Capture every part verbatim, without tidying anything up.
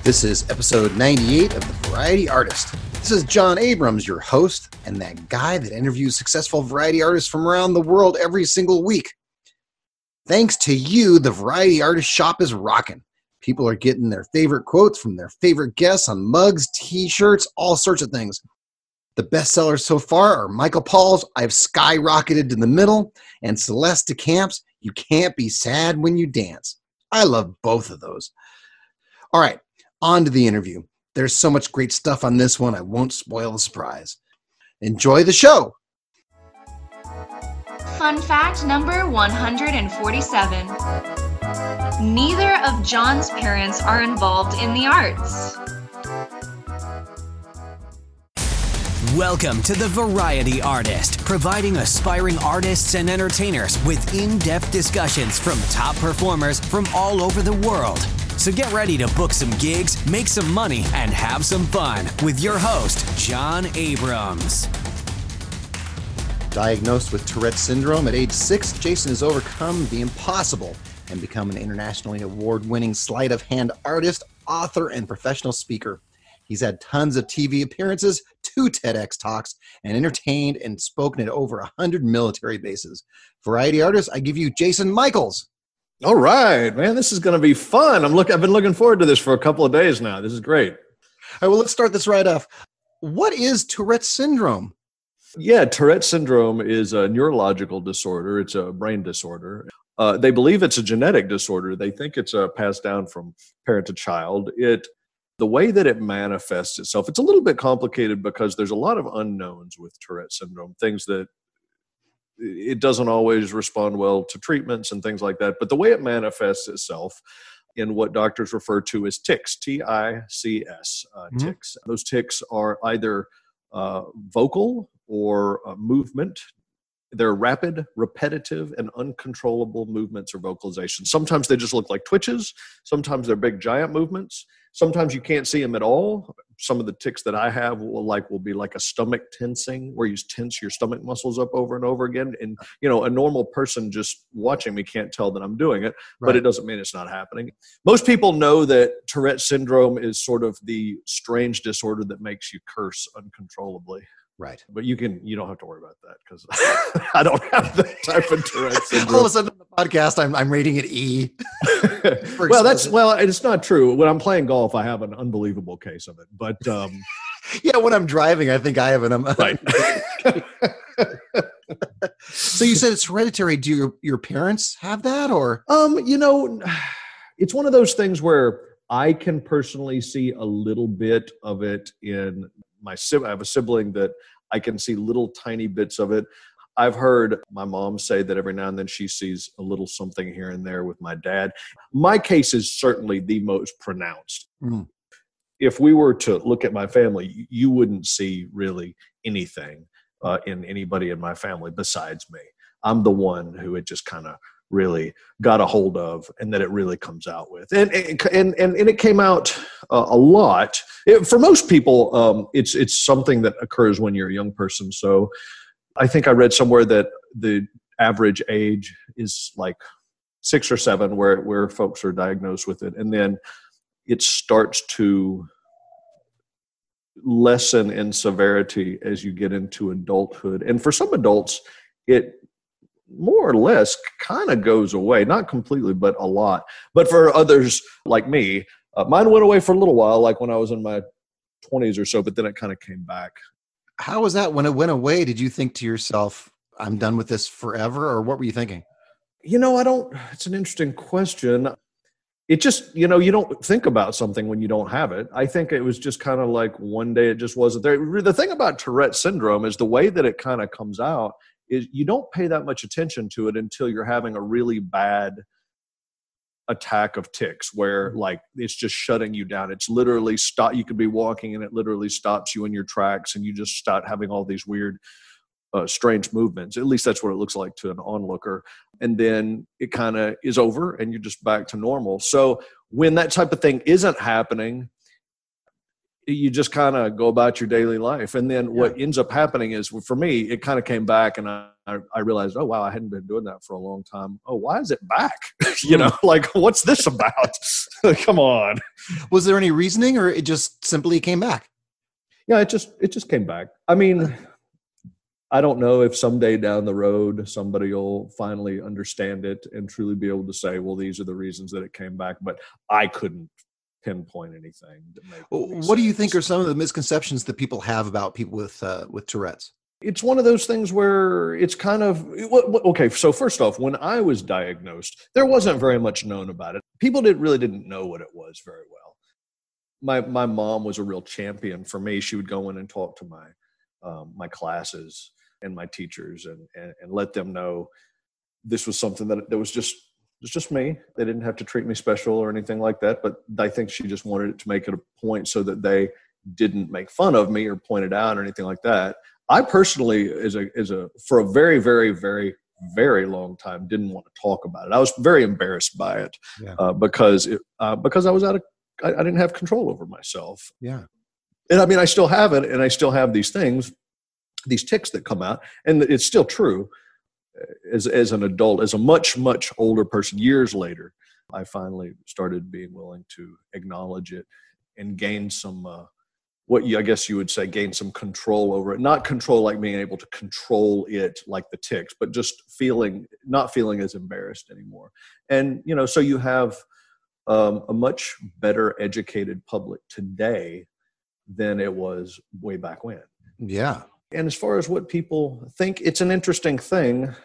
This is episode ninety-eight of The Variety Artist. This is John Abrams, your host, and that guy that interviews successful variety artists from around the world every single week. Thanks to you, the Variety Artist shop is rocking. People are getting their favorite quotes from their favorite guests on mugs, t-shirts, all sorts of things. The best sellers so far are Michael Paul's I've Skyrocketed to the Middle and Celeste DeCamp's You Can't Be Sad When You Dance. I love both of those. All right, on to the interview. There's so much great stuff on this one, I won't spoil the surprise. Enjoy the show. Fun fact number one hundred forty-seven. Neither of John's parents are involved in the arts. Welcome to The Variety Artist, providing aspiring artists and entertainers with in-depth discussions from top performers from all over the world. So get ready to book some gigs, make some money, and have some fun with your host, John Abrams. Diagnosed with Tourette's syndrome at age six, Jason has overcome the impossible and become an internationally award-winning sleight of hand artist, author, and professional speaker. He's had tons of T V appearances, two TEDx talks, and entertained and spoken at over one hundred military bases. Variety artist, I give you Jason Michaels. All right, man, this is going to be fun. I'm look. I've been looking forward to this for a couple of days now. This is great. All right, well, let's start this right off. What is Tourette's syndrome? Yeah, Tourette's syndrome is a neurological disorder. It's a brain disorder. Uh, they believe it's a genetic disorder. They think it's uh, passed down from parent to child. It, the way that it manifests itself, it's a little bit complicated because there's a lot of unknowns with Tourette's syndrome, things that it doesn't always respond well to treatments and things like that. But the way it manifests itself in what doctors refer to as tics, T I C S, uh, mm-hmm. tics. Those tics are either uh, vocal or uh, movement. They're rapid, repetitive, and uncontrollable movements or vocalizations. Sometimes they just look like twitches. Sometimes they're big, giant movements. Sometimes you can't see them at all. Some of the tics that I have will like will be like a stomach tensing, where you tense your stomach muscles up over and over again. And you know, a normal person just watching me can't tell that I'm doing it, right. But it doesn't mean it's not happening. Most people know that Tourette's syndrome is sort of the strange disorder that makes you curse uncontrollably. Right. But you can, you don't have to worry about that because I don't have that type of Tourette's syndrome. All of a sudden on the podcast, I'm, I'm rating it E. well, that's, well, it's not true. When I'm playing golf, I have an unbelievable case of it. But um, yeah, when I'm driving, I think I have an, um, right. So you said it's hereditary. Do your, your parents have that or? Um, you know, it's one of those things where I can personally see a little bit of it in my sibling. I have a sibling that I can see little tiny bits of it. I've heard my mom say that every now and then she sees a little something here and there with my dad. My case is certainly the most pronounced. Mm. If we were to look at my family, you wouldn't see really anything uh, in anybody in my family besides me. I'm the one who it just kind of really got a hold of and that it really comes out with. And and and, and it came out uh, a lot. It, for most people, um, it's it's something that occurs when you're a young person. So I think I read somewhere that the average age is like six or seven where, where folks are diagnosed with it. And then it starts to lessen in severity as you get into adulthood. And for some adults, it more or less kind of goes away, not completely, but a lot. But for others like me, uh, mine went away for a little while, like when I was in my twenties or so, but then it kind of came back. How was that when it went away? Did you think to yourself, I'm done with this forever? Or what were you thinking? You know, I don't, it's an interesting question. It just, you know, you don't think about something when you don't have it. I think it was just kind of like one day it just wasn't there. The thing about Tourette's syndrome is the way that it kind of comes out is you don't pay that much attention to it until you're having a really bad attack of tics where like it's just shutting you down. It's literally stop. You could be walking and it literally stops you in your tracks and you just start having all these weird, uh, strange movements. At least that's what it looks like to an onlooker. And then it kind of is over and you're just back to normal. So when that type of thing isn't happening, you just kind of go about your daily life. And then yeah. what ends up happening is, for me, it kind of came back and I I, I realized, oh, wow, I hadn't been doing that for a long time. Oh, why is it back? you know, like, what's this about? Come on. Was there any reasoning, or it just simply came back? Yeah, it just it just came back. I mean, I don't know if someday down the road somebody will finally understand it and truly be able to say, well, these are the reasons that it came back. But I couldn't pinpoint anything. That made what sense. Do you think are some of the misconceptions that people have about people with uh, with Tourette's? It's one of those things where it's kind of, okay, so first off, when I was diagnosed, there wasn't very much known about it. People did, really didn't know what it was very well. My my mom was a real champion for me. She would go in and talk to my um, my classes and my teachers and, and and let them know this was something that, that was just it's just me. They didn't have to treat me special or anything like that, but I think she just wanted it to make it a point so that they didn't make fun of me or point it out or anything like that. I personally, as a as a for a very, very, very, very long time, didn't want to talk about it. I was very embarrassed by it yeah. uh, because it, uh, because I was out of I, I didn't have control over myself. Yeah, and I mean, I still have it, and I still have these things, these tics that come out, and it's still true. As as an adult, as a much much older person, years later, I finally started being willing to acknowledge it and gain some. Uh, what you, I guess you would say, gain some control over it. Not control like being able to control it like the tics, but just feeling, not feeling as embarrassed anymore. And, you know, so you have um, a much better educated public today than it was way back when. Yeah. And as far as what people think, it's an interesting thing.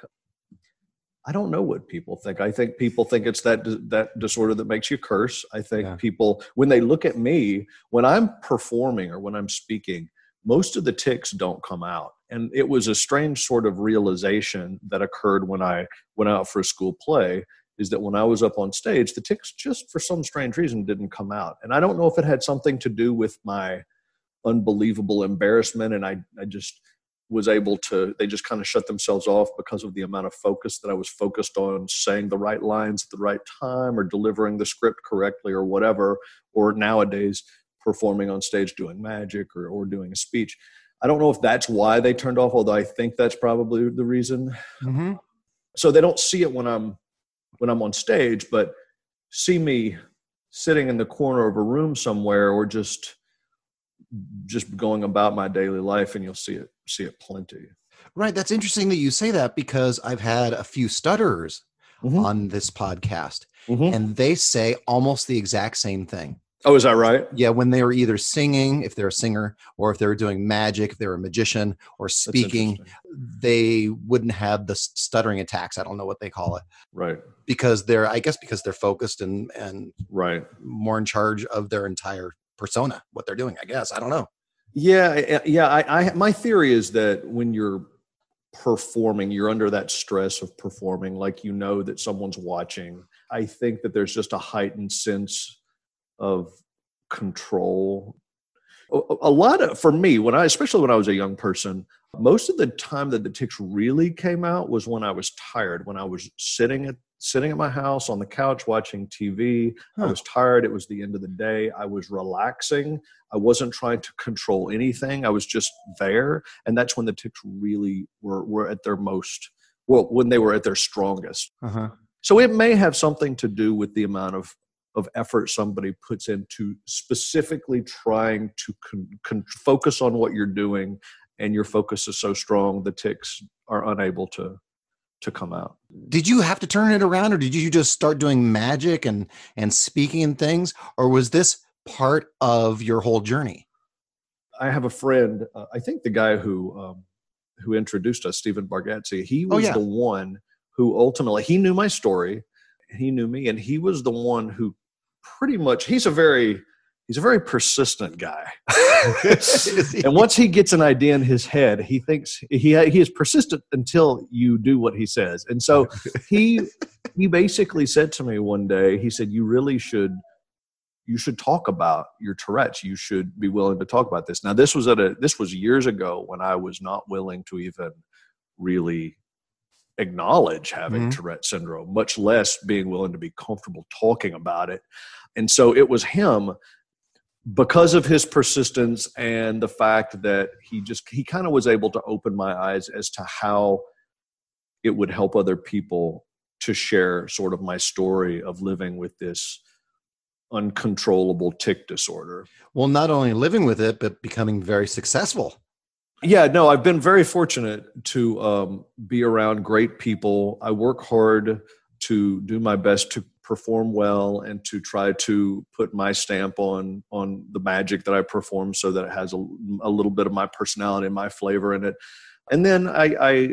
I don't know what people think. I think people think it's that that disorder that makes you curse. I think yeah. people, when they look at me, when I'm performing or when I'm speaking, most of the tics don't come out. And it was a strange sort of realization that occurred when I went out for a school play, is that when I was up on stage, the tics just for some strange reason didn't come out. And I don't know if it had something to do with my unbelievable embarrassment, and I, I just was able to, they just kind of shut themselves off because of the amount of focus that I was focused on saying the right lines at the right time or delivering the script correctly or whatever, or nowadays performing on stage doing magic or, or doing a speech. I don't know if that's why they turned off, although I think that's probably the reason. Mm-hmm. So they don't see it when I'm, when I'm on stage, but see me sitting in the corner of a room somewhere or just just going about my daily life, and you'll see it, see it plenty. Right. That's interesting that you say that, because I've had a few stutterers mm-hmm. on this podcast mm-hmm. and they say almost the exact same thing. Oh, is that right? Yeah. When they were either singing, if they're a singer, or if they were doing magic, if they're a magician or speaking, they wouldn't have the stuttering attacks. I don't know what they call it. Right. Because they're, I guess because they're focused and, and right. more in charge of their entire persona, what they're doing, I guess. I don't know. Yeah. Yeah. I, I, my theory is that when you're performing, you're under that stress of performing, like, you know, that someone's watching. I think that there's just a heightened sense of control. A, a lot of, for me, when I, especially when I was a young person, most of the time that the tics really came out was when I was tired, when I was sitting at sitting at my house on the couch watching T V. Huh. I was tired. It was the end of the day. I was relaxing. I wasn't trying to control anything. I was just there. And that's when the tics really were, were at their most, well, when they were at their strongest. Uh-huh. So it may have something to do with the amount of, of effort somebody puts into specifically trying to con, con, focus on what you're doing, and your focus is so strong, the tics are unable to to come out. Did you have to turn it around, or did you just start doing magic and, and speaking and things, or was this part of your whole journey? I have a friend, uh, I think the guy who, um, who introduced us, Stephen Bargatze, he was oh, yeah. the one who ultimately, he knew my story, he knew me, and he was the one who pretty much, he's a very, he's a very persistent guy. And once he gets an idea in his head, he thinks he he is persistent until you do what he says. And so he he basically said to me one day, he said, you really should, you should talk about your Tourette's. You should be willing to talk about this. Now, this was at a, this was years ago when I was not willing to even really acknowledge having mm-hmm. Tourette's syndrome, much less being willing to be comfortable talking about it. And so it was him, because of his persistence and the fact that he just, he kind of was able to open my eyes as to how it would help other people to share sort of my story of living with this uncontrollable tic disorder. Well, not only living with it, but becoming very successful. Yeah, no, I've been very fortunate to um, be around great people. I work hard to do my best to perform well and to try to put my stamp on on the magic that I perform so that it has a, a little bit of my personality and my flavor in it. And then I, I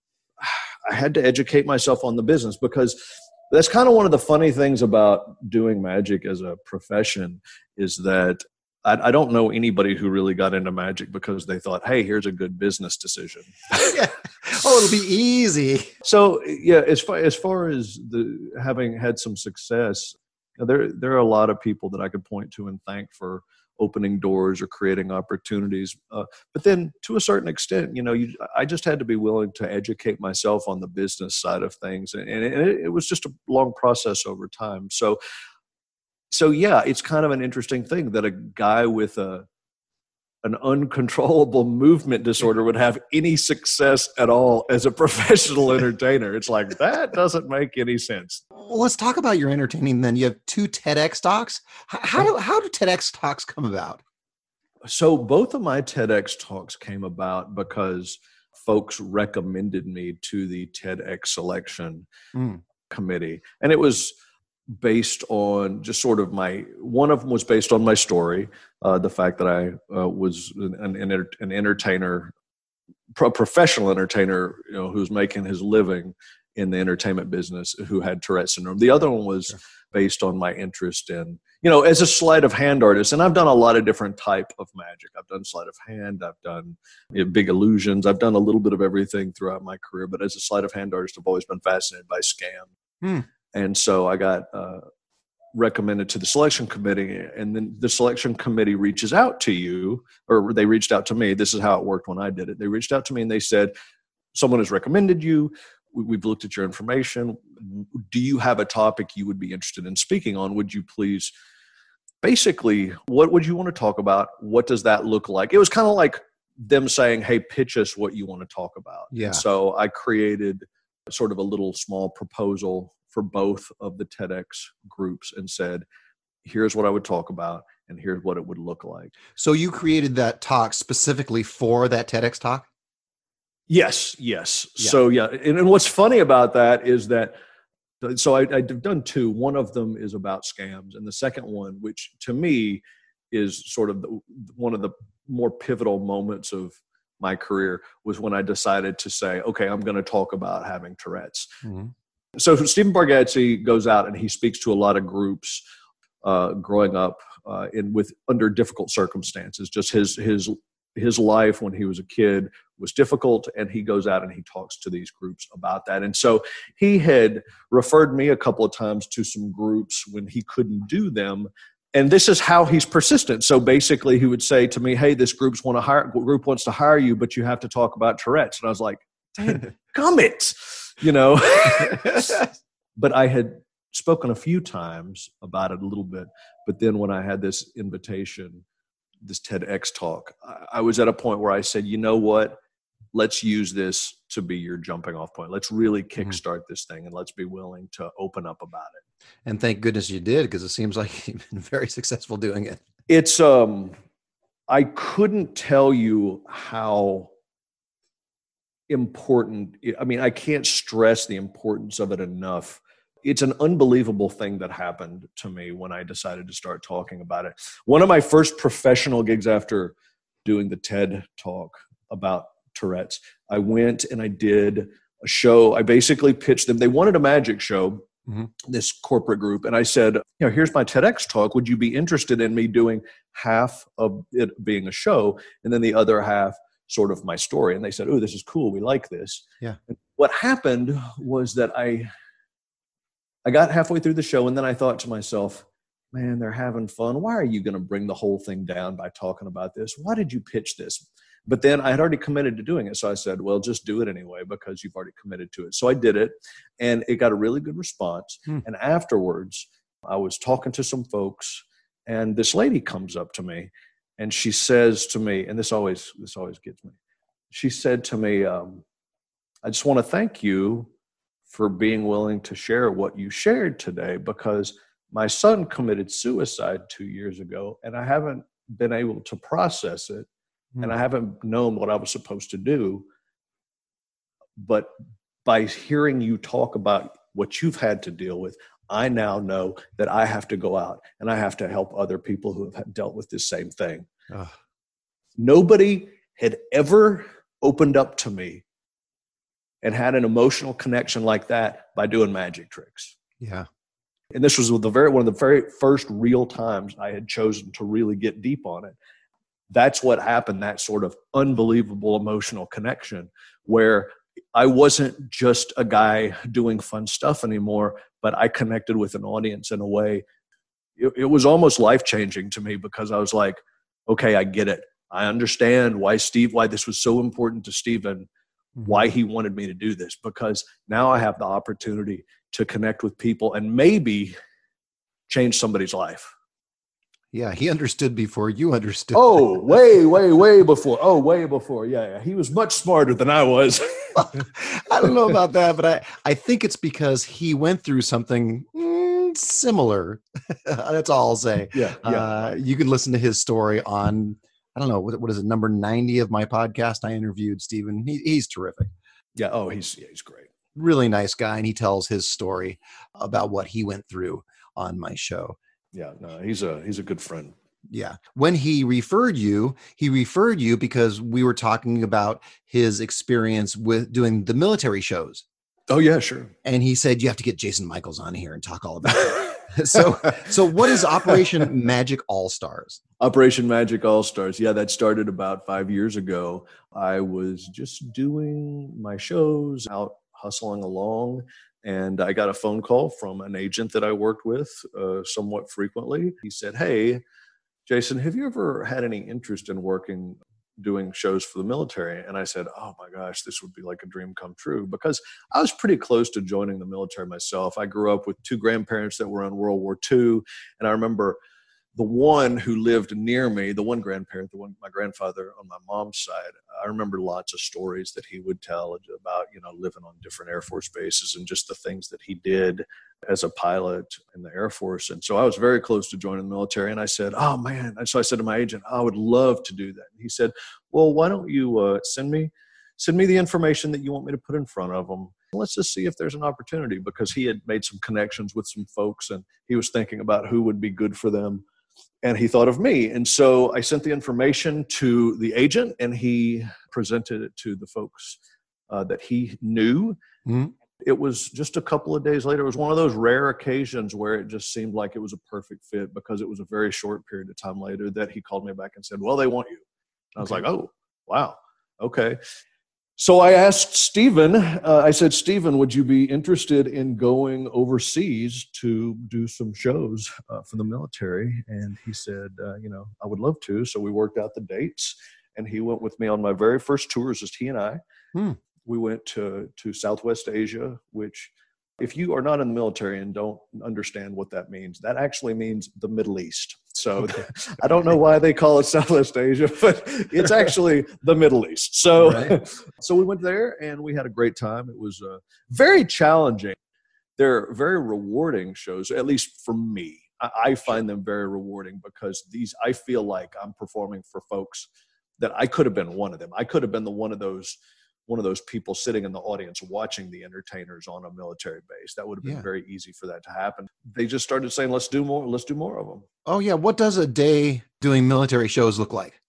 I had to educate myself on the business, because that's kind of one of the funny things about doing magic as a profession is that I, I don't know anybody who really got into magic because they thought, hey, here's a good business decision. Yeah. Oh, it'll be easy. So yeah, as far as far as the having had some success, there there are a lot of people that I could point to and thank for opening doors or creating opportunities. Uh, but then to a certain extent, you know, you, I just had to be willing to educate myself on the business side of things. And, and it, it was just a long process over time. So, so yeah, it's kind of an interesting thing that a guy with a, an uncontrollable movement disorder would have any success at all as a professional entertainer. It's like, that doesn't make any sense. Well, let's talk about your entertaining then. You have two TEDx talks. How, how do how do TEDx talks come about? So both of my TEDx talks came about because folks recommended me to the TEDx selection mm. committee. And it was based on just sort of my, one of them was based on my story, uh, the fact that I uh, was an, an, an entertainer, pro- professional entertainer, you know, who's making his living in the entertainment business, who had Tourette syndrome. The other one was sure. based on my interest in, you know, as a sleight of hand artist. And I've done a lot of different type of magic. I've done sleight of hand. I've done you know, big illusions. I've done a little bit of everything throughout my career. But as a sleight of hand artist, I've always been fascinated by scam. Hmm. And so I got uh, recommended to the selection committee, and then the selection committee reaches out to you, or they reached out to me. This is how it worked when I did it. They reached out to me and they said, someone has recommended you. We've looked at your information. Do you have a topic you would be interested in speaking on? Would you please, basically, what would you want to talk about? What does that look like? It was kind of like them saying, hey, pitch us what you want to talk about. Yeah. And so I created sort of a little small proposal for both of the TEDx groups and said, here's what I would talk about and here's what it would look like. So you created that talk specifically for that TEDx talk? Yes, yes. Yeah. So yeah, and, and what's funny about that is that, so I, I've done two. One of them is about scams, and the second one, which to me is sort of the, one of the more pivotal moments of my career, was when I decided to say, okay, I'm going to talk about having Tourette's. Mm-hmm. So Stephen Bargatze goes out and he speaks to a lot of groups uh, growing up uh, in with under difficult circumstances. Just his his his life when he was a kid was difficult, and he goes out and he talks to these groups about that. And so he had referred me a couple of times to some groups when he couldn't do them. And this is how he's persistent. So basically he would say to me, hey, this group's want to hire, group wants to hire you, but you have to talk about Tourette's. And I was like, gummit, you know. But I had spoken a few times about it a little bit. But then when I had this invitation, this TEDx talk, I was at a point where I said, you know what, let's use this to be your jumping off point. Let's really kickstart mm-hmm. this thing, and let's be willing to open up about it. And thank goodness you did, because it seems like you've been very successful doing it. It's, um, I couldn't tell you how important, I mean, I can't stress the importance of it enough. It's an unbelievable thing that happened to me when I decided to start talking about it. One of my first professional gigs after doing the TED talk about Tourette's, I went and I did a show. I basically pitched them. They wanted a magic show, mm-hmm. this corporate group. And I said, you know, here's my TEDx talk. Would you be interested in me doing half of it being a show and then the other half sort of my story? And they said, oh, this is cool. We like this. Yeah. And what happened was that I, I got halfway through the show, and then I thought to myself, man, they're having fun. Why are you going to bring the whole thing down by talking about this? Why did you pitch this? But then I had already committed to doing it. So I said, well, just do it anyway, because you've already committed to it. So I did it, and it got a really good response. Hmm. And afterwards, I was talking to some folks, and this lady comes up to me, and she says to me, and this always, this always gets me. She said to me, um, I just want to thank you for being willing to share what you shared today, because my son committed suicide two years ago and I haven't been able to process it. Mm. And I haven't known what I was supposed to do. But by hearing you talk about what you've had to deal with, I now know that I have to go out and I have to help other people who have dealt with this same thing. Ugh. Nobody had ever opened up to me and had an emotional connection like that by doing magic tricks. Yeah. And this was the very one of the very first real times I had chosen to really get deep on it. That's what happened, that sort of unbelievable emotional connection where I wasn't just a guy doing fun stuff anymore, but I connected with an audience in a way. It, it was almost life-changing to me, because I was like, okay, I get it. I understand why Steve, why this was so important to Stephen, why he wanted me to do this, because now I have the opportunity to connect with people and maybe change somebody's life. Yeah, he understood before you understood. Oh, way, way, way before. Oh, way before. Yeah, yeah. He was much smarter than I was. I don't know about that, but I, I think it's because he went through something mm, similar. That's all I'll say. Yeah, yeah. Uh, you can listen to his story on, I don't know, what, what is it, number ninety of my podcast. I interviewed Stephen. He, he's terrific. Yeah. Oh, he's yeah, he's great. Really nice guy. And he tells his story about what he went through on my show. Yeah, no, he's a he's a good friend. Yeah. When he referred you, he referred you because we were talking about his experience with doing the military shows. Oh, yeah, sure. And he said, you have to get Jason Michaels on here and talk all about it. so, so what is Operation Magic All-Stars? Operation Magic All-Stars. Yeah, that started about five years ago. I was just doing my shows, out hustling along. And I got a phone call from an agent that I worked with uh, somewhat frequently. He said, hey, Jason, have you ever had any interest in working, doing shows for the military? And I said, oh my gosh, this would be like a dream come true, because I was pretty close to joining the military myself. I grew up with two grandparents that were in World War Two. And I remember the one who lived near me, the one grandparent, the one, my grandfather on my mom's side, I remember lots of stories that he would tell about, you know, living on different Air Force bases and just the things that he did as a pilot in the Air Force. And so I was very close to joining the military. And I said, oh man. And so I said to my agent, I would love to do that. And he said, well, why don't you uh, send me, send me the information that you want me to put in front of them. Let's just see if there's an opportunity, because he had made some connections with some folks and he was thinking about who would be good for them. And he thought of me. And so I sent the information to the agent and he presented it to the folks uh, that he knew. Mm-hmm. It was just a couple of days later. It was one of those rare occasions where it just seemed like it was a perfect fit, because it was a very short period of time later that he called me back and said, well, they want you. And I was okay. like, oh, wow. Okay. So I asked Stephen, uh, I said, Stephen, would you be interested in going overseas to do some shows uh, for the military? And he said, uh, you know, I would love to. So we worked out the dates and he went with me on my very first tours, just he and I. Hmm. We went to, to Southwest Asia, which if you are not in the military and don't understand what that means, that actually means the Middle East. So okay. I don't know why they call it Southwest Asia, but it's actually the Middle East. So, right. so we went there and we had a great time. It was uh, very challenging. They're very rewarding shows, at least for me. I, I find them very rewarding because these, I feel like I'm performing for folks that I could have been one of them. I could have been the one of those one of those people sitting in the audience watching the entertainers on a military base. That would have been yeah. very easy for that to happen. They just started saying, let's do more, let's do more of them. Oh yeah. What does a day doing military shows look like?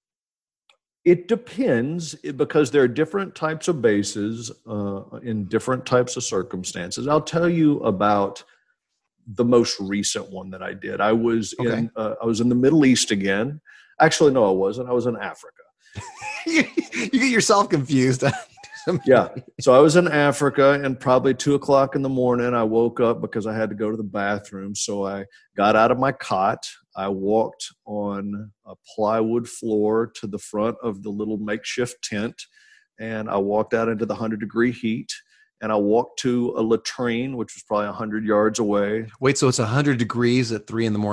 It depends, because there are different types of bases uh, in different types of circumstances. I'll tell you about the most recent one that I did. I was okay. in, uh, I was in the Middle East again. Actually, no, I wasn't. I was in Africa. you, you get yourself confused. Yeah. So I was in Africa, and probably two o'clock in the morning, I woke up because I had to go to the bathroom. So I got out of my cot. I walked on a plywood floor to the front of the little makeshift tent, and I walked out into the hundred degree heat, and I walked to a latrine, which was probably a hundred yards away. Wait, so it's a hundred degrees at three in the morning?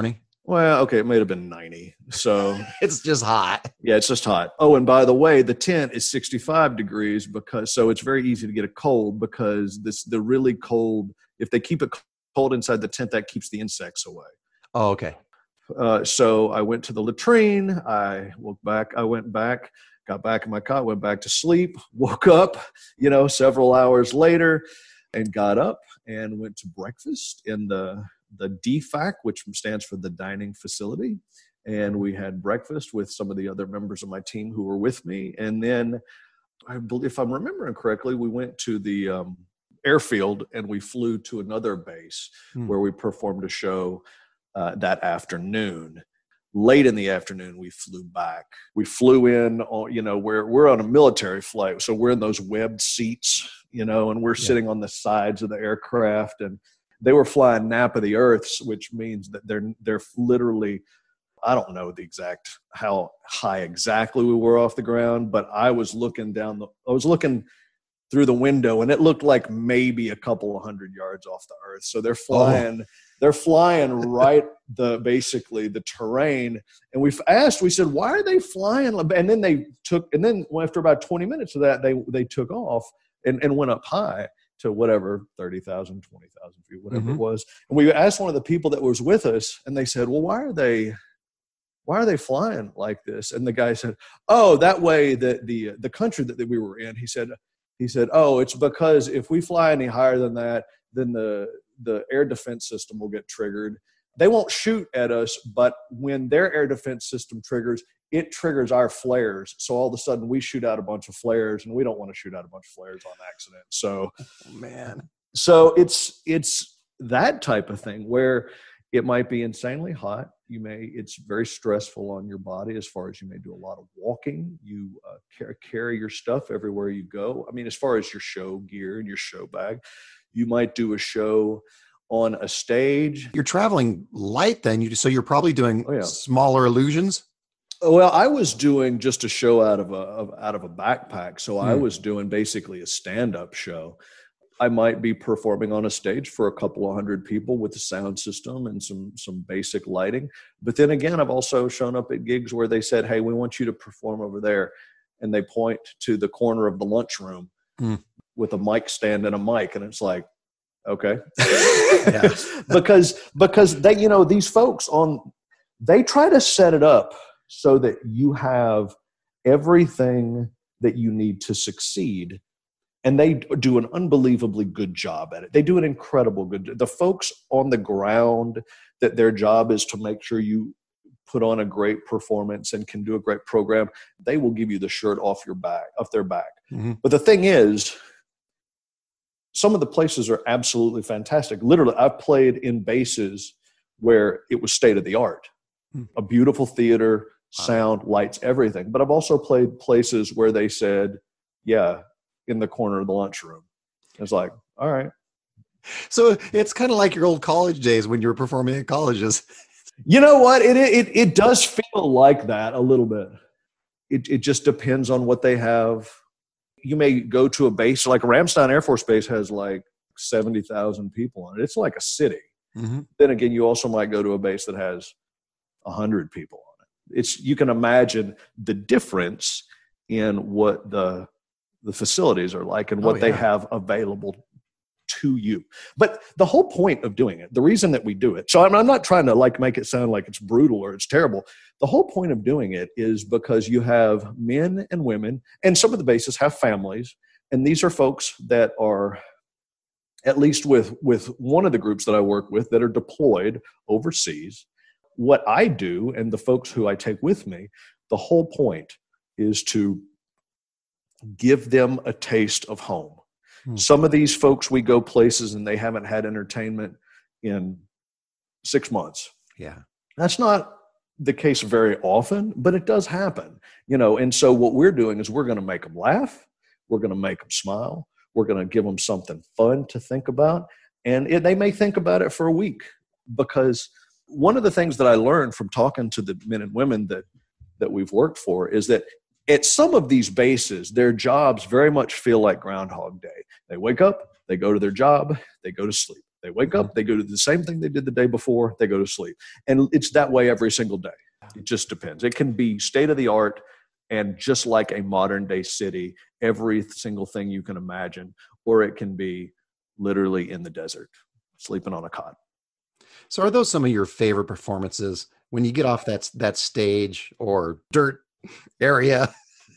Well, okay, it may have been ninety. So It's just hot. yeah, it's just hot. Oh, and by the way, the tent is sixty-five degrees because so it's very easy to get a cold because this the really cold. If they keep it cold inside the tent, that keeps the insects away. Oh, okay. Uh, so I went to the latrine. I woke back. I went back, got back in my cot, went back to sleep, woke up, you know, several hours later, and got up and went to breakfast in the the D FAC, which stands for the dining facility. And we had breakfast with some of the other members of my team who were with me. And then, I believe, if I'm remembering correctly, we went to the um, airfield and we flew to another base hmm. where we performed a show uh, that afternoon. Late in the afternoon, we flew back. We flew in, on, you know, we're, we're on a military flight. So we're in those webbed seats, you know, and we're yeah. sitting on the sides of the aircraft. And they were flying nap of the earths, which means that they're they're literally, I don't know the exact how high exactly we were off the ground, but I was looking down the, I was looking through the window, and it looked like maybe a couple of hundred yards off the earth. So they're flying, oh. they're flying right the basically the terrain. And we've asked, we said, why are they flying? And then they took, and then after about twenty minutes of that, they they took off and, and went up high to whatever, thirty thousand, twenty thousand feet, whatever mm-hmm. it was. And we asked one of the people that was with us, and they said, well, why are they, why are they flying like this? And the guy said, oh, that way the, the, the country that, that we were in, he said, he said, oh, it's because if we fly any higher than that, then the, the air defense system will get triggered. They won't shoot at us, but when their air defense system triggers, it triggers our flares. So all of a sudden we shoot out a bunch of flares, and we don't want to shoot out a bunch of flares on accident. So, oh, man. So it's, it's that type of thing where it might be insanely hot. You may, it's very stressful on your body as far as you may do a lot of walking. You uh, car- carry your stuff everywhere you go. I mean, as far as your show gear and your show bag, you might do a show on a stage. You're traveling light then. You so you're probably doing oh, yeah. smaller illusions. Well, I was doing just a show out of a of, out of a backpack. So hmm. I was doing basically a stand-up show. I might be performing on a stage for a couple of hundred people with a sound system and some some basic lighting. But then again, I've also shown up at gigs where they said, hey, we want you to perform over there. And they point to the corner of the lunchroom hmm. with a mic stand and a mic. And it's like, okay. yeah. because because they, you know, these folks on, they try to set it up so that you have everything that you need to succeed. And they do an unbelievably good job at it. They do an incredible good. The folks on the ground, that their job is to make sure you put on a great performance and can do a great program, they will give you the shirt off your back, off their back. Mm-hmm. But the thing is, some of the places are absolutely fantastic. Literally, I've played in bases where it was state of the art, mm-hmm. a beautiful theater, sound, lights, everything. But I've also played places where they said, yeah, in the corner of the lunchroom. It's like, all right. So it's kind of like your old college days when you were performing at colleges. You know what? It it it does feel like that a little bit. It it just depends on what they have. You may go to a base, like Ramstein Air Force Base has like seventy thousand people on it. It's like a city. Mm-hmm. Then again, you also might go to a base that has one hundred people on it. It's, you can imagine the difference in what the the facilities are like and what oh, yeah. they have available to you. But the whole point of doing it, the reason that we do it, so I'm, I'm not trying to like make it sound like it's brutal or it's terrible. The whole point of doing it is because you have men and women, and some of the bases have families, and these are folks that are, at least with, with one of the groups that I work with, that are deployed overseas. What I do, and the folks who I take with me, the whole point is to give them a taste of home. Hmm. Some of these folks, we go places and they haven't had entertainment in six months. Yeah. That's not the case very often, but it does happen, you know. And so what we're doing is we're going to make them laugh. We're going to make them smile. We're going to give them something fun to think about. And it, they may think about it for a week, because one of the things that I learned from talking to the men and women that, that we've worked for is that at some of these bases, their jobs very much feel like Groundhog Day. They wake up, they go to their job, they go to sleep. They They wake up, they go to the same thing they did the day before, they go to sleep. And it's that way every single day. It just depends. It can be state of the art and just like a modern day city, every single thing you can imagine, or it can be literally in the desert, sleeping on a cot. So are those some of your favorite performances when you get off that, that stage or dirt area?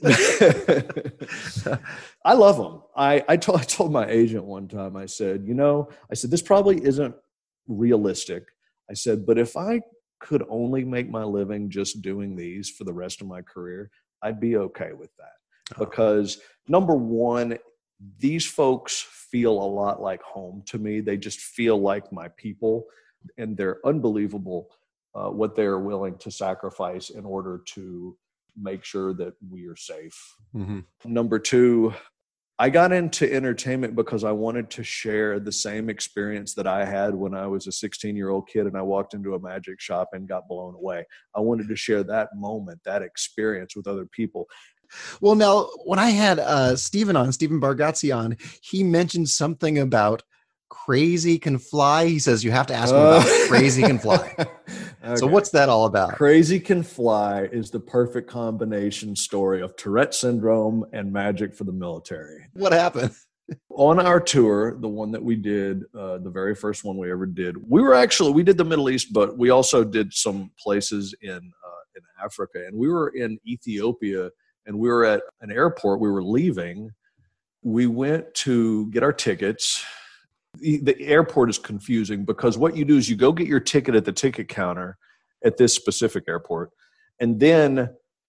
I love them. I, I, told, I told my agent one time, I said, you know, I said, this probably isn't realistic. I said, but if I could only make my living just doing these for the rest of my career, I'd be okay with that. Oh. Because number one, these folks feel a lot like home to me. They just feel like my people, and they're unbelievable uh, what they're willing to sacrifice in order to make sure that we are safe. Mm-hmm. Number two, I got into entertainment because I wanted to share the same experience that I had when I was a sixteen-year-old kid and I walked into a magic shop and got blown away. I wanted to share that moment, that experience with other people. Well, now, when I had uh, Stephen on, Stephen Bargatze on, he mentioned something about Crazy Can Fly. He says you have to ask him about uh, Crazy Can Fly. Okay. So what's that all about? Crazy Can Fly is the perfect combination story of Tourette syndrome and magic for the military. What happened? On our tour, the one that we did, uh, the very first one we ever did, we were actually, we did the Middle East, but we also did some places in uh, in Africa. And we were in Ethiopia, and we were at an airport. We were leaving. We went to get our tickets. The airport is confusing because what you do is you go get your ticket at the ticket counter at this specific airport. And then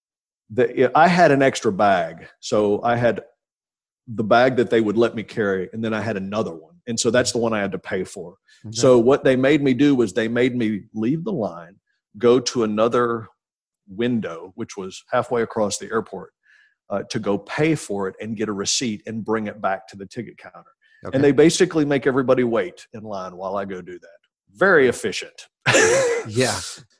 the, I had an extra bag. So I had the bag that they would let me carry. And then I had another one. And so that's the one I had to pay for. Okay. So what they made me do was they made me leave the line, go to another window, which was halfway across the airport, uh, to go pay for it and get a receipt and bring it back to the ticket counter. Okay. And they basically make everybody wait in line while I go do that. Very efficient. Yeah.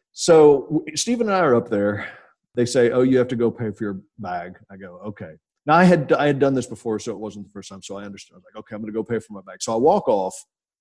So Stephen and I are up there. They say, oh, you have to go pay for your bag. I go, okay. Now I had I had done this before, so it wasn't the first time. So I understood. I was like, okay, I'm going to go pay for my bag. So I walk off.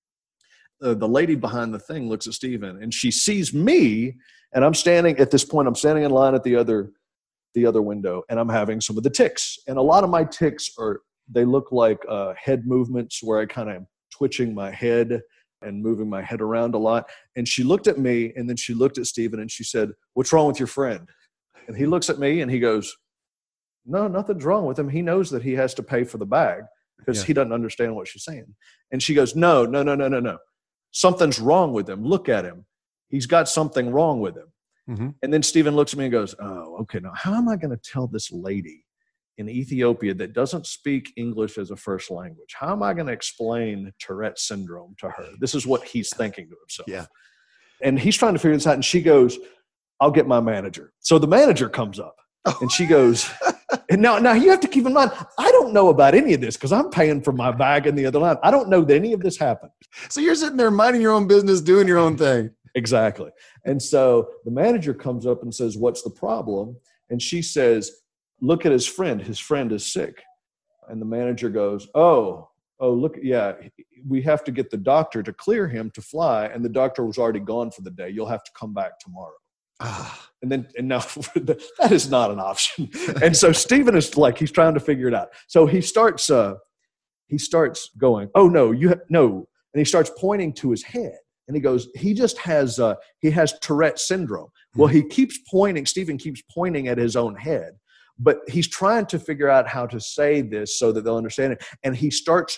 Uh, the lady behind the thing looks at Stephen, and she sees me, and I'm standing at this point. I'm standing in line at the other the other window, and I'm having some of the tics. And a lot of my tics are, they look like uh, head movements where I kind of am twitching my head and moving my head around a lot. And she looked at me, and then she looked at Stephen, and she said, what's wrong with your friend? And he looks at me, and he goes, no, nothing's wrong with him. He knows that he has to pay for the bag because yeah. he doesn't understand what she's saying. And she goes, no, no, no, no, no, no. Something's wrong with him. Look at him. He's got something wrong with him. Mm-hmm. And then Stephen looks at me and goes, oh, okay, now how am I going to tell this lady in Ethiopia that doesn't speak English as a first language? How am I going to explain Tourette syndrome to her? This is what he's thinking to himself. Yeah. And he's trying to figure this out. And she goes, I'll get my manager. So the manager comes up and she goes, and now, now you have to keep in mind, I don't know about any of this because I'm paying for my bag in the other line. I don't know that any of this happened. So you're sitting there minding your own business, doing your own thing. Exactly. And so the manager comes up and says, what's the problem? And she says, look at his friend. His friend is sick. And the manager goes, oh, oh, look, yeah, we have to get the doctor to clear him to fly. And the doctor was already gone for the day. You'll have to come back tomorrow. Ah. And then, and now that is not an option. And so Stephen is like, he's trying to figure it out. So he starts, uh, he starts going, oh no, you have, no. And he starts pointing to his head. And he goes, he just has, uh, he has Tourette syndrome. Well, he keeps pointing, Stephen keeps pointing at his own head, but he's trying to figure out how to say this so that they'll understand it. And he starts,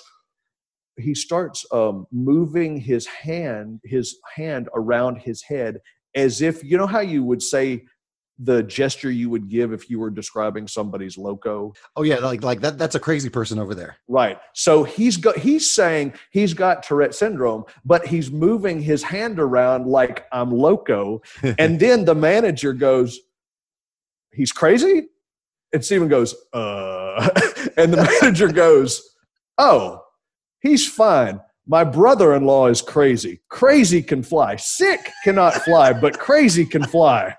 he starts um, moving his hand, his hand around his head as if, you know how you would say the gesture you would give if you were describing somebody's loco? Oh yeah, like like that. That's a crazy person over there. Right. So he's got he's saying he's got Tourette syndrome, but he's moving his hand around like I'm loco. And then the manager goes, he's crazy? And Stephen goes, uh, and the manager goes, oh, he's fine. My brother-in-law is crazy. Crazy can fly. Sick cannot fly, but crazy can fly.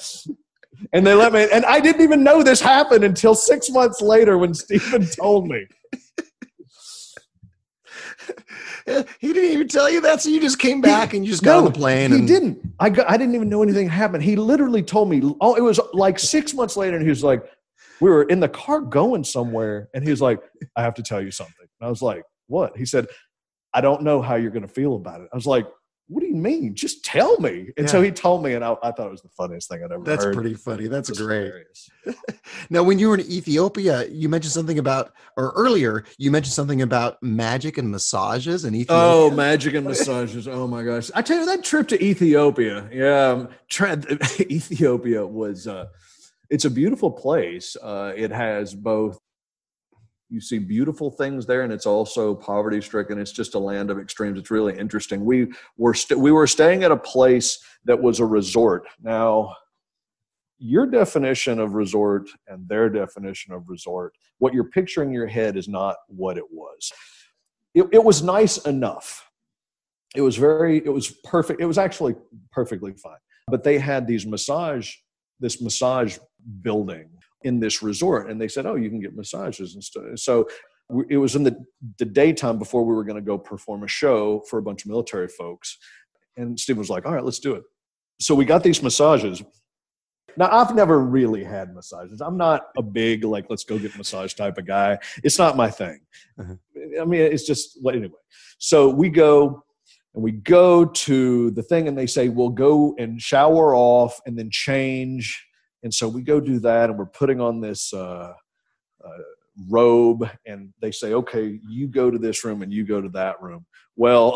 And they let me, and I didn't even know this happened until six months later when Stephen told me. He didn't even tell you that, so you just came back and you just got no, on the plane. He and... didn't. I got, I didn't even know anything happened. He literally told me, oh, it was like six months later, and he was like, we were in the car going somewhere, and he was like, I have to tell you something. And I was like, what? He said, I don't know how you're going to feel about it. I was like, what do you mean? Just tell me. And yeah. so he told me, and I, I thought it was the funniest thing I'd ever That's heard. That's pretty funny. That's great. Now, when you were in Ethiopia, you mentioned something about, or earlier, you mentioned something about magic and massages in Ethiopia. Oh, magic and massages. Oh, my gosh. I tell you, that trip to Ethiopia, yeah, tra- Ethiopia was, uh, it's a beautiful place. Uh, it has both, you see beautiful things there, and it's also poverty-stricken. It's just a land of extremes. It's really interesting. We were st- we were staying at a place that was a resort. Now, your definition of resort and their definition of resort, what you're picturing in your head is not what it was. It, it was nice enough. It was very, it was perfect. It was actually perfectly fine. But they had these massage, this massage building in this resort, and they said, oh, you can get massages and stuff. So it was in the, the daytime before we were going to go perform a show for a bunch of military folks. And Stephen was like, all right, let's do it. So we got these massages. Now, I've never really had massages. I'm not a big, like, let's go get massage type of guy. It's not my thing. Uh-huh. I mean, it's just, well, anyway. So we go, and we go to the thing, and they say, we'll go and shower off and then change. And so we go do that, and we're putting on this uh, uh, robe, and they say, okay, you go to this room and you go to that room. Well,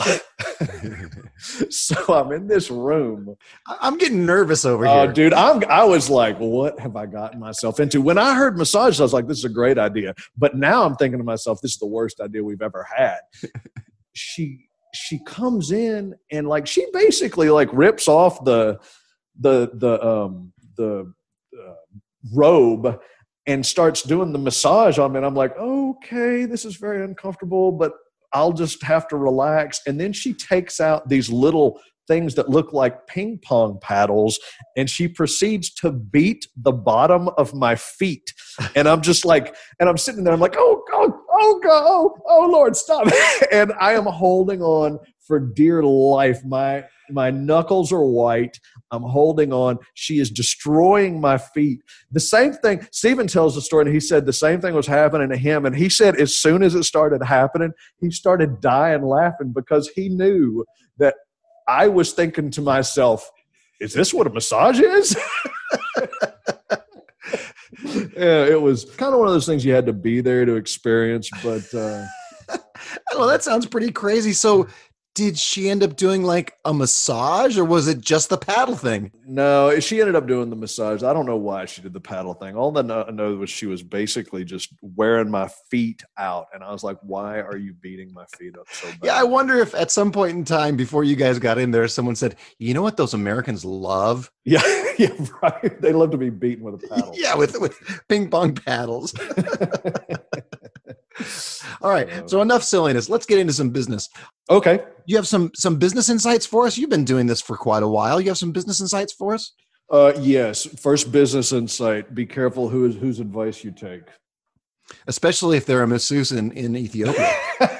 so I'm in this room. I'm getting nervous over uh, here. Dude, I'm, I was like, what have I gotten myself into? When I heard massages, I was like, this is a great idea. But now I'm thinking to myself, this is the worst idea we've ever had. she she comes in, and like she basically like rips off the the the um the Uh, robe and starts doing the massage on me. And I'm like, okay, this is very uncomfortable, but I'll just have to relax. And then she takes out these little things that look like ping pong paddles, and she proceeds to beat the bottom of my feet. And I'm just like, and I'm sitting there, I'm like, oh, oh, oh, God, oh, oh, Lord, stop. And I am holding on for dear life. My My knuckles are white. I'm holding on. She is destroying my feet. The same thing, Stephen tells the story, and he said the same thing was happening to him. And he said as soon as it started happening, he started dying laughing because he knew that I was thinking to myself, is this what a massage is? Yeah, it was kind of one of those things you had to be there to experience. But uh, well, that sounds pretty crazy. So did she end up doing like a massage, or was it just the paddle thing? No, she ended up doing the massage. I don't know why she did the paddle thing. All that I know was she was basically just wearing my feet out. And I was like, why are you beating my feet up so bad? Yeah, I wonder if at some point in time before you guys got in there, someone said, you know what those Americans love? Yeah, yeah, right. They love to be beaten with a paddle. Yeah, with, with ping pong paddles. All right, so enough silliness. Let's get into some business. Okay. You have some some business insights for us? You've been doing this for quite a while. You have some business insights for us? Uh, yes. First business insight. Be careful who is, whose advice you take. Especially if they're a masseuse in, in Ethiopia.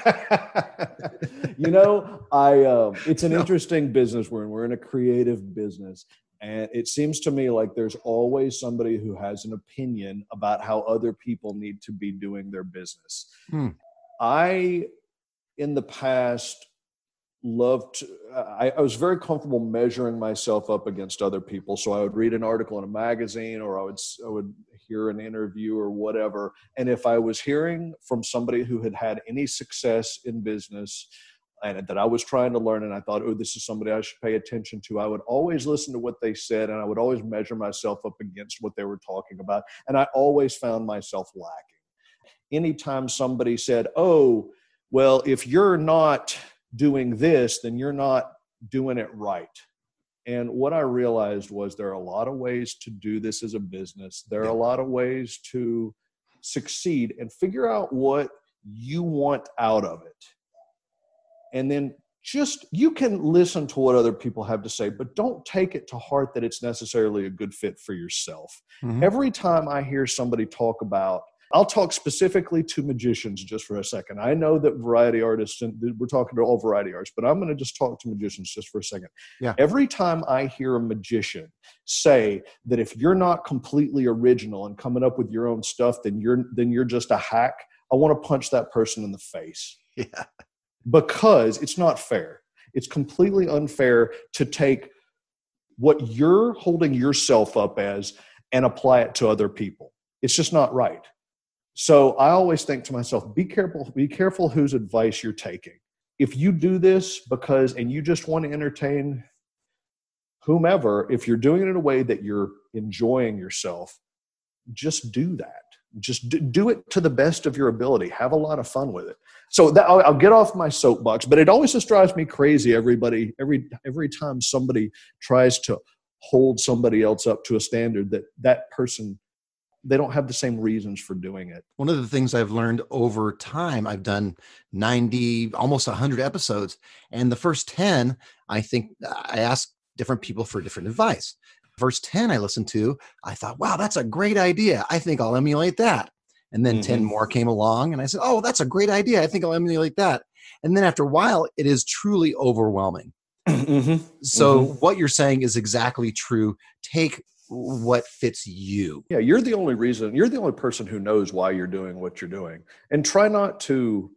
You know, I um, it's an No. interesting business we're in. We're in a creative business. And it seems to me like there's always somebody who has an opinion about how other people need to be doing their business. Hmm. I, in the past, loved, I, I was very comfortable measuring myself up against other people. So I would read an article in a magazine, or I would, I would hear an interview or whatever. And if I was hearing from somebody who had had any success in business, and that I was trying to learn, and I thought, oh, this is somebody I should pay attention to, I would always listen to what they said, and I would always measure myself up against what they were talking about, and I always found myself lacking. Anytime somebody said, oh, well, if you're not doing this, then you're not doing it right. And what I realized was there are a lot of ways to do this as a business. There are a lot of ways to succeed, and figure out what you want out of it. And then just, you can listen to what other people have to say, but don't take it to heart that it's necessarily a good fit for yourself. Mm-hmm. Every time I hear somebody talk about I'll talk specifically to magicians just for a second. I know that variety artists, and we're talking to all variety artists, but I'm going to just talk to magicians just for a second. Yeah. Every time I hear a magician say that if you're not completely original and coming up with your own stuff, then you're then you're just a hack, I want to punch that person in the face. Yeah. Because it's not fair. It's completely unfair to take what you're holding yourself up as and apply it to other people. It's just not right. So I always think to myself, be careful, be careful whose advice you're taking. If you do this because, and you just want to entertain whomever, if you're doing it in a way that you're enjoying yourself, just do that. Just do it to the best of your ability. Have a lot of fun with it. So that, I'll, I'll get off my soapbox, but it always just drives me crazy. Everybody, every every time somebody tries to hold somebody else up to a standard that that person, they don't have the same reasons for doing it. One of the things I've learned over time, I've done ninety, almost one hundred episodes, and the first ten, I think I asked different people for different advice. First ten I listened to, I thought, wow, that's a great idea. I think I'll emulate that. And then mm-hmm. ten more came along and I said, oh, that's a great idea. I think I'll emulate that. And then after a while, it is truly overwhelming. Mm-hmm. So mm-hmm. what you're saying is exactly true. Take what fits you. Yeah, you're the only reason, you're the only person who knows why you're doing what you're doing. And try not to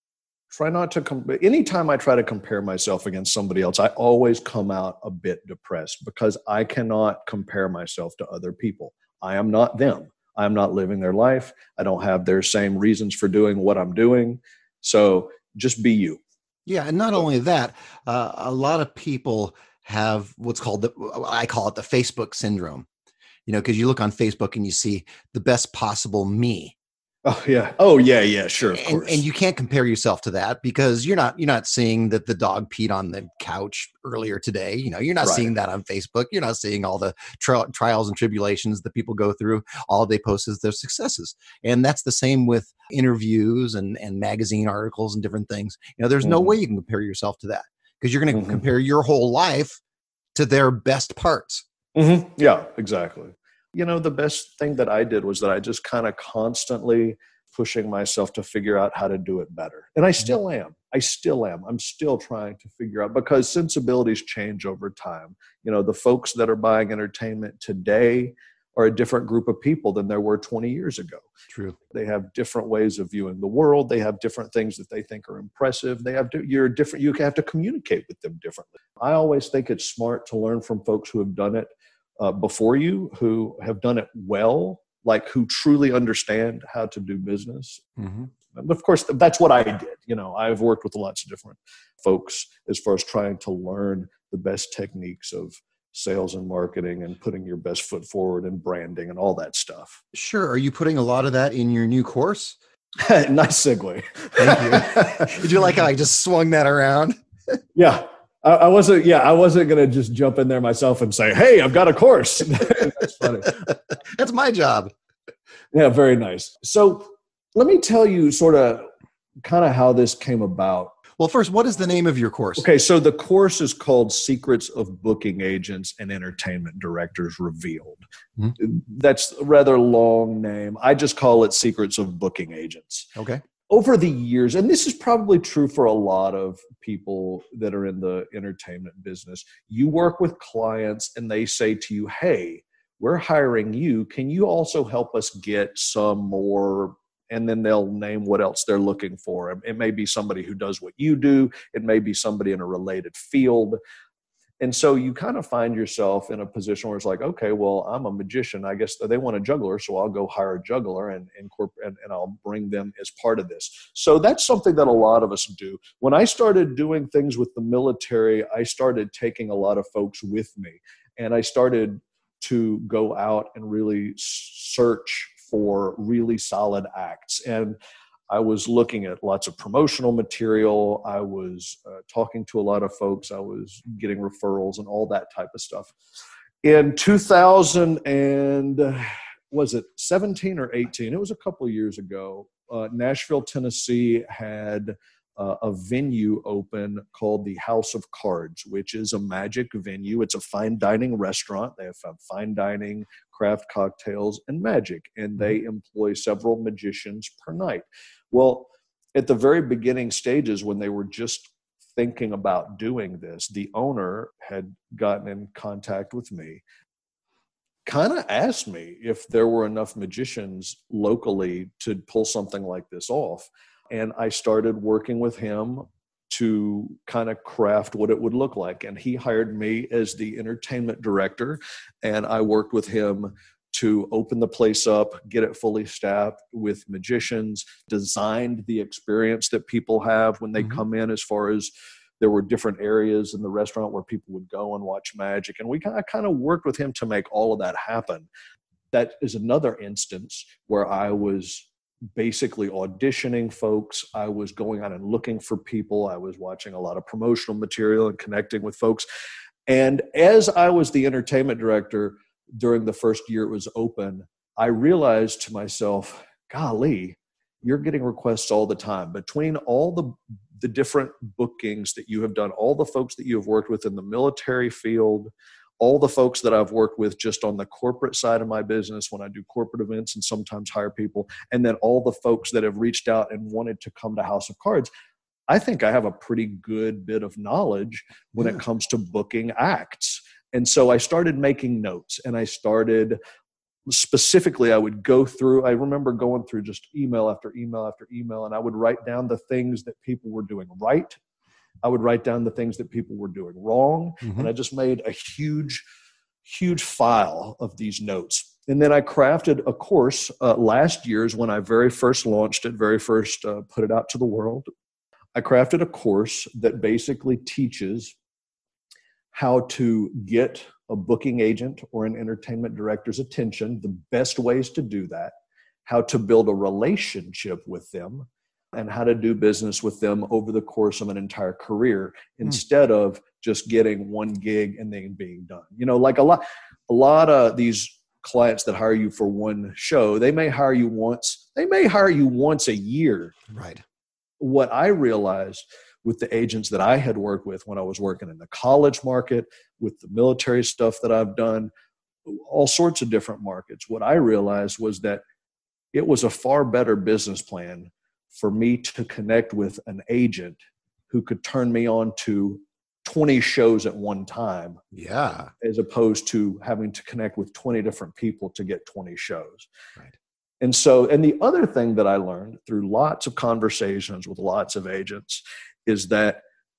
Try not to come. Anytime I try to compare myself against somebody else, I always come out a bit depressed because I cannot compare myself to other people. I am not them. I'm not living their life. I don't have their same reasons for doing what I'm doing. So just be you. Yeah. And not only that, uh, a lot of people have what's called, the, I call it the Facebook syndrome, you know, because you look on Facebook and you see the best possible me. Oh yeah. Oh yeah. Yeah. Sure. Of and, course. And you can't compare yourself to that because you're not you're not seeing that the dog peed on the couch earlier today. You know, you're not right. seeing that on Facebook. You're not seeing all the tri- trials and tribulations that people go through. All they post is their successes, and that's the same with interviews and and magazine articles and different things. You know, there's mm-hmm. no way you can compare yourself to that because you're going to mm-hmm. compare your whole life to their best parts. Mm-hmm. Yeah. Exactly. You know, the best thing that I did was that I just kind of constantly pushing myself to figure out how to do it better. And I still am. I still am. I'm still trying to figure out because sensibilities change over time. You know, the folks that are buying entertainment today are a different group of people than there were twenty years ago. True. They have different ways of viewing the world. They have different things that they think are impressive. They have to, you're different. You have to communicate with them differently. I always think it's smart to learn from folks who have done it Uh, before you, who have done it well, like who truly understand how to do business. Mm-hmm. And of course, that's what I did. You know, I've worked with lots of different folks as far as trying to learn the best techniques of sales and marketing and putting your best foot forward and branding and all that stuff. Sure. Are you putting a lot of that in your new course? Nice segue. Thank you. Did you like how I just swung that around? Yeah. I wasn't, yeah, I wasn't going to just jump in there myself and say, hey, I've got a course. That's funny. That's my job. Yeah, very nice. So let me tell you sort of kind of how this came about. Well, first, what is the name of your course? Okay, so the course is called Secrets of Booking Agents and Entertainment Directors Revealed. Mm-hmm. That's a rather long name. I just call it Secrets of Booking Agents. Okay. Over the years, and this is probably true for a lot of people that are in the entertainment business, you work with clients and they say to you, hey, we're hiring you. Can you also help us get some more? And then they'll name what else they're looking for. It may be somebody who does what you do. It may be somebody in a related field. And so you kind of find yourself in a position where it's like, okay, well, I'm a magician. I guess they want a juggler, so I'll go hire a juggler and incorporate, and, and I'll bring them as part of this. So that's something that a lot of us do. When I started doing things with the military, I started taking a lot of folks with me, and I started to go out and really search for really solid acts. And I was looking at lots of promotional material. I was uh, talking to a lot of folks. I was getting referrals and all that type of stuff. In two thousand and was it seventeen or eighteen? It was a couple of years ago. Uh, Nashville, Tennessee had uh, a venue open called the House of Cards, which is a magic venue. It's a fine dining restaurant. They have fine dining, craft cocktails, and magic, and they employ several magicians per night. Well, at the very beginning stages, when they were just thinking about doing this, the owner had gotten in contact with me, kind of asked me if there were enough magicians locally to pull something like this off. And I started working with him to kind of craft what it would look like. And he hired me as the entertainment director, and I worked with him to open the place up, get it fully staffed with magicians, designed the experience that people have when they mm-hmm. come in, as far as there were different areas in the restaurant where people would go and watch magic. And we kind of, kind of worked with him to make all of that happen. That is another instance where I was basically auditioning folks. I was going out and looking for people. I was watching a lot of promotional material and connecting with folks. And as I was the entertainment director during the first year it was open, I realized to myself, golly, you're getting requests all the time. Between all the, the different bookings that you have done, all the folks that you have worked with in the military field, all the folks that I've worked with just on the corporate side of my business when I do corporate events and sometimes hire people, and then all the folks that have reached out and wanted to come to House of Cards, I think I have a pretty good bit of knowledge when yeah. it comes to booking acts. And so I started making notes, and I started specifically, I would go through, I remember going through just email after email after email, and I would write down the things that people were doing right. I would write down the things that people were doing wrong. Mm-hmm. And I just made a huge, huge file of these notes. And then I crafted a course uh, last year's when I very first launched it, very first uh, put it out to the world. I crafted a course that basically teaches how to get a booking agent or an entertainment director's attention, the best ways to do that, how to build a relationship with them, and how to do business with them over the course of an entire career instead mm. of just getting one gig and then being done. You know, like a lot, a lot of these clients that hire you for one show, they may hire you once, they may hire you once a year. Right. What I realized with the agents that I had worked with when I was working in the college market, with the military stuff that I've done, all sorts of different markets, what I realized was that it was a far better business plan for me to connect with an agent who could turn me on to twenty shows at one time. Yeah. As opposed to having to connect with twenty different people to get twenty shows. Right. And so, and the other thing that I learned through lots of conversations with lots of agents is that,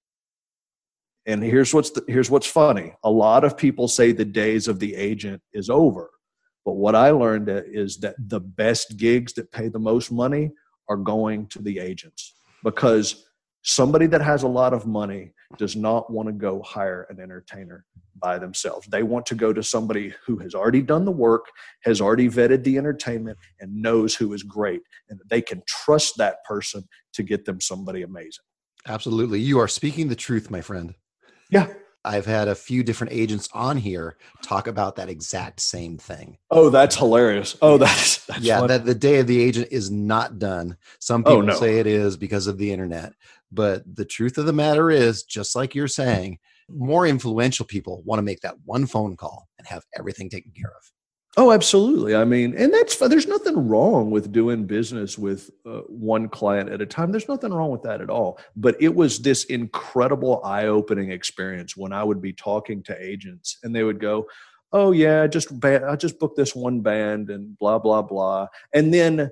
and here's what's the, here's what's funny. A lot of people say the days of the agent is over. But what I learned is that the best gigs that pay the most money are going to the agents, because somebody that has a lot of money does not want to go hire an entertainer by themselves. They want to go to somebody who has already done the work, has already vetted the entertainment, and knows who is great, and they can trust that person to get them somebody amazing. Absolutely. You are speaking the truth, my friend. Yeah. I've had a few different agents on here talk about that exact same thing. Oh, that's hilarious. Oh, that's, that's yeah, funny. that the day of the agent is not done. Some people oh, no. say it is because of the internet. But the truth of the matter is, just like you're saying, more influential people want to make that one phone call and have everything taken care of. Oh, absolutely. I mean, and that's, there's nothing wrong with doing business with uh, one client at a time. There's nothing wrong with that at all. But it was this incredible eye-opening experience when I would be talking to agents and they would go, oh yeah, I just, I just booked this one band and blah, blah, blah. And then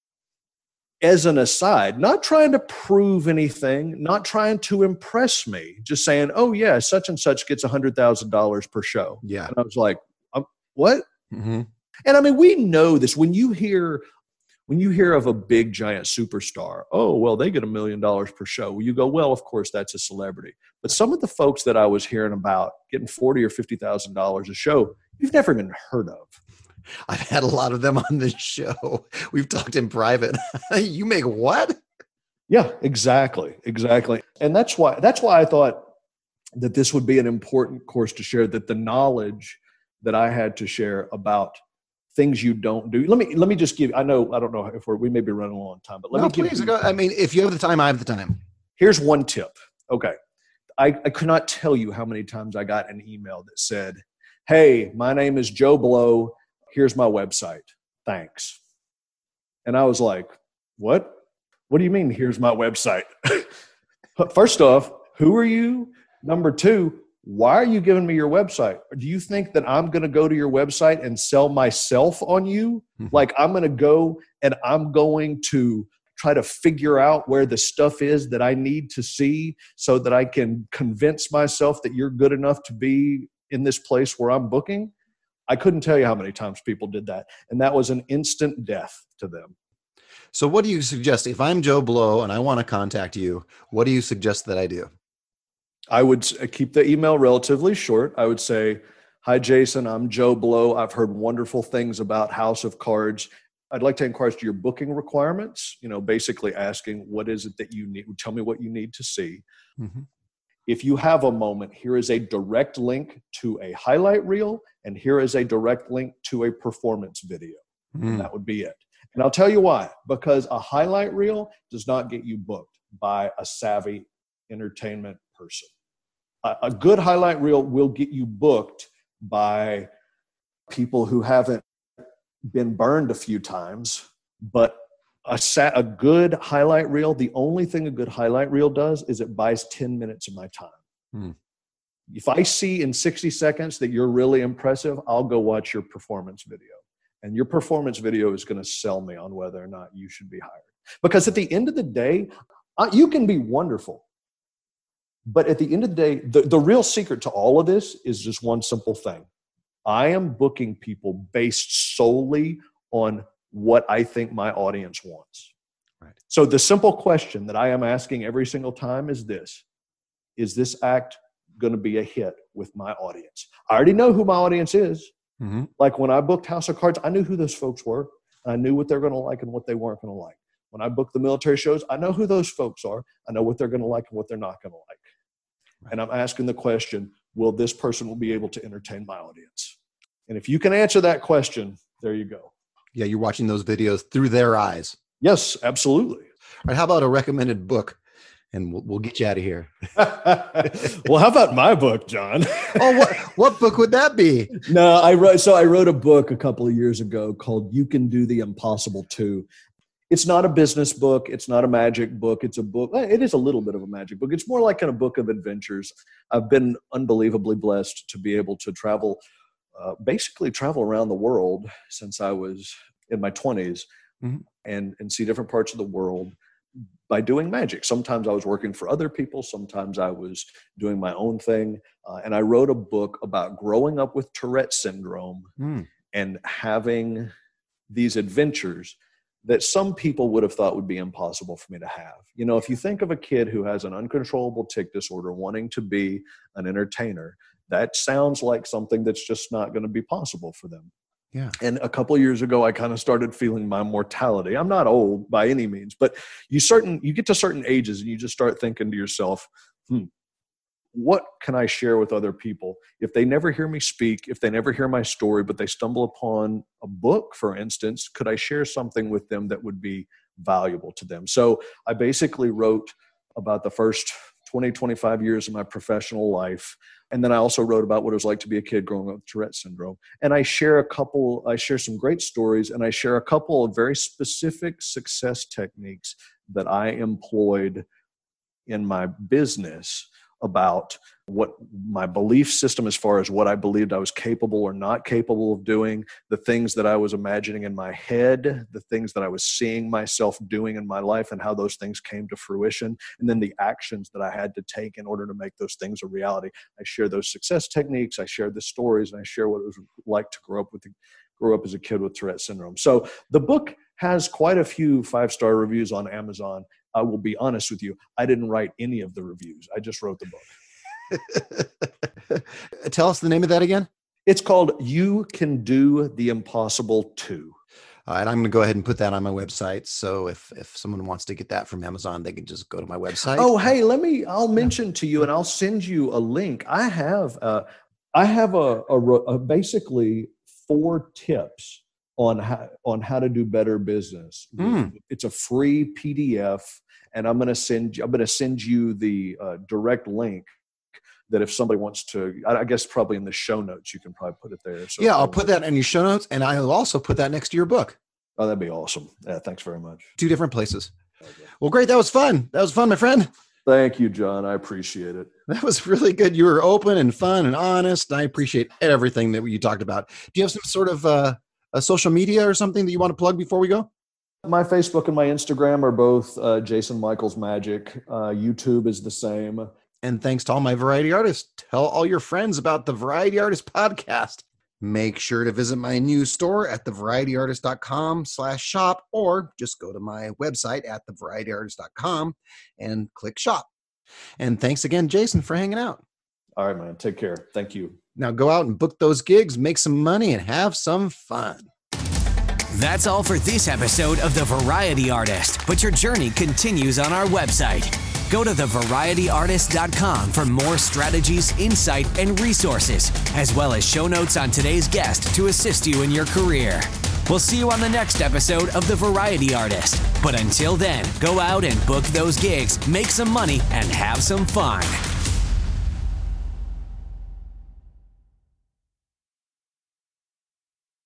as an aside, not trying to prove anything, not trying to impress me, just saying, oh yeah, such and such gets one hundred thousand dollars per show. Yeah. And I was like, um, what? Mm-hmm. And I mean, we know this. When you hear, when you hear of a big giant superstar, oh, well, they get a million dollars per show. Well, you go, well, of course, that's a celebrity. But some of the folks that I was hearing about getting forty or fifty thousand dollars a show, you've never even heard of. I've had a lot of them on this show. We've talked in private. You make what? Yeah, exactly, exactly. And that's why that's why I thought that this would be an important course to share. That the knowledge that I had to share about things you don't do. Let me let me just give. I know I don't know if we're we may be running a long time, but let no, me give. Please you, go. I mean, if you have the time, I have the time. Here's one tip. Okay. I, I could not tell you how many times I got an email that said, hey, my name is Joe Blow. Here's my website. Thanks. And I was like, what? What do you mean, here's my website? First off, who are you? Number two, why are you giving me your website? Do you think that I'm going to go to your website and sell myself on you? Mm-hmm. Like I'm going to go and I'm going to try to figure out where the stuff is that I need to see so that I can convince myself that you're good enough to be in this place where I'm booking? I couldn't tell you how many times people did that. And that was an instant death to them. So what do you suggest? If I'm Joe Blow and I want to contact you, what do you suggest that I do? I would keep the email relatively short. I would say, hi, Jason, I'm Joe Blow. I've heard wonderful things about House of Cards. I'd like to inquire as to your booking requirements, you know, basically asking what is it that you need? Tell me what you need to see. Mm-hmm. If you have a moment, here is a direct link to a highlight reel, and here is a direct link to a performance video. Mm. And that would be it. And I'll tell you why. Because a highlight reel does not get you booked by a savvy entertainment person. A, a good highlight reel will get you booked by people who haven't been burned a few times, but a, sa- a good highlight reel, the only thing a good highlight reel does is it buys ten minutes of my time. Hmm. If I see in sixty seconds that you're really impressive, I'll go watch your performance video. And your performance video is going to sell me on whether or not you should be hired. Because at the end of the day, uh, you can be wonderful. But at the end of the day, the, the real secret to all of this is just one simple thing. I am booking people based solely on what I think my audience wants. Right. So the simple question that I am asking every single time is this: is this act going to be a hit with my audience? I already know who my audience is. Mm-hmm. Like when I booked House of Cards, I knew who those folks were. And I knew what they're going to like and what they weren't going to like. When I booked the military shows, I know who those folks are. I know what they're going to like and what they're not going to like. Right. And I'm asking the question, will this person will be able to entertain my audience? And if you can answer that question, there you go. Yeah, you're watching those videos through their eyes. Yes, absolutely. All right, how about a recommended book? And we'll, we'll get you out of here. Well, how about my book, John? Oh, what what book would that be? No, I wrote. So I wrote a book a couple of years ago called "You Can Do the Impossible Too." It's not a business book. It's not a magic book. It's a book. It is a little bit of a magic book. It's more like a book of adventures. I've been unbelievably blessed to be able to travel, uh, basically travel around the world since I was in my twenties, mm-hmm. and and see different parts of the world by doing magic. Sometimes I was working for other people. Sometimes I was doing my own thing. Uh, and I wrote a book about growing up with Tourette syndrome mm. and having these adventures that some people would have thought would be impossible for me to have. You know, if you think of a kid who has an uncontrollable tic disorder wanting to be an entertainer, that sounds like something that's just not going to be possible for them. Yeah. And a couple of years ago, I kind of started feeling my mortality. I'm not old by any means, but you certain you get to certain ages and you just start thinking to yourself, hmm, what can I share with other people? If they never hear me speak, if they never hear my story, but they stumble upon a book, for instance, could I share something with them that would be valuable to them? So I basically wrote about the first twenty, twenty-five years of my professional life. And then I also wrote about what it was like to be a kid growing up with Tourette syndrome. And I share a couple, I share some great stories, and I share a couple of very specific success techniques that I employed in my business about what my belief system as far as what I believed I was capable or not capable of doing, the things that I was imagining in my head, the things that I was seeing myself doing in my life and how those things came to fruition, and then the actions that I had to take in order to make those things a reality. I share those success techniques, I share the stories, and I share what it was like to grow up with the, grow up as a kid with Tourette syndrome. So the book has quite a few five-star reviews on Amazon. I will be honest with you, I didn't write any of the reviews. I just wrote the book. Tell us the name of that again. It's called You Can Do the Impossible Too. All right, I'm going to go ahead and put that on my website. So if, if someone wants to get that from Amazon, they can just go to my website. Oh, hey, let me, I'll mention to you and I'll send you a link. I have, uh, I have a, a, a basically four tips on how, on how to do better business. Mm. It's a free P D F. and I'm going to send you, I'm going to send you the uh, direct link that if somebody wants to, I guess probably in the show notes, you can probably put it there. So yeah, I'll put that in your show notes, and I'll also put that next to your book. Oh, that'd be awesome. Yeah, thanks very much. Two different places. Okay. Well, great. That was fun. That was fun, my friend. Thank you, John. I appreciate it. That was really good. You were open and fun and honest. And I appreciate everything that you talked about. Do you have some sort of uh, a social media or something that you want to plug before we go? My Facebook and my Instagram are both uh, Jason Michaels Magic. Uh, YouTube is the same. And thanks to all my variety artists. Tell all your friends about the Variety Artist Podcast. Make sure to visit my new store at the variety artist dot com slash shop, or just go to my website at the variety artist dot com and click shop. And thanks again, Jason, for hanging out. All right, man. Take care. Thank you. Now go out and book those gigs, make some money, and have some fun. That's all for this episode of The Variety Artist, but your journey continues on our website. Go to the variety artist dot com for more strategies, insight, and resources, as well as show notes on today's guest to assist you in your career. We'll see you on the next episode of The Variety Artist. But until then, go out and book those gigs, make some money, and have some fun.